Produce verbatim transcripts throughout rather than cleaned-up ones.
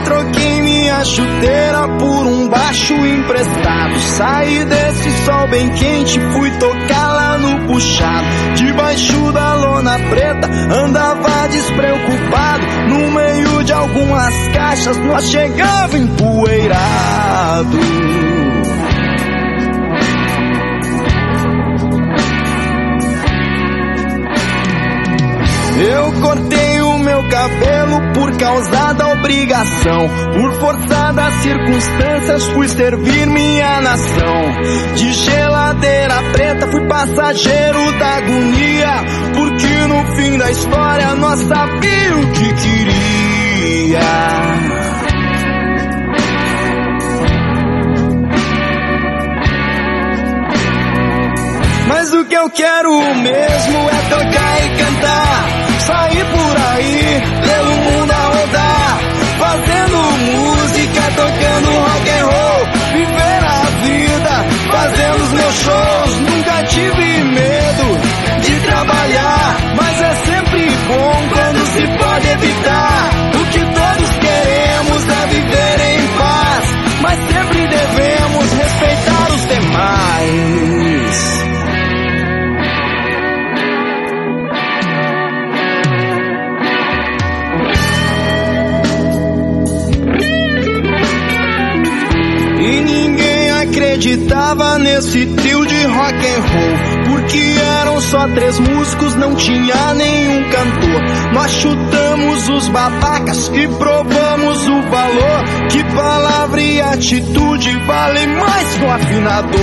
troquei minha chuteira por um baixo emprestado. Saí desse sol bem quente, fui tocar lá no puxado. Debaixo da lona preta, andava despreocupado. No meio de algumas caixas, nós chegava empoeirado. Eu cortei o meu cabelo por causa da obrigação. Por força das circunstâncias fui servir minha nação. De geladeira preta fui passageiro da agonia, porque no fim da história nós sabia o que queria. Mas o que eu quero mesmo é tocar e cantar, sair por aí, pelo mundo a rodar, fazendo música, tocando rock and roll, viver a vida, fazendo os meus shows. Nunca tive medo de trabalhar, mas é sempre bom quando se pode evitar. O que todos queremos é viver em paz, mas sempre devemos respeitar os demais. Acreditava nesse trio de rock and roll, porque eram só três músicos, não tinha nenhum cantor. Nós chutamos os babacas e provamos o valor, que palavra e atitude valem mais que um afinador.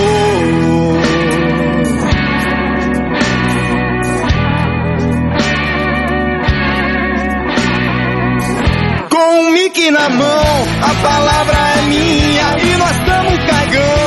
Com um mic na mão, a palavra é minha e nós estamos cagando.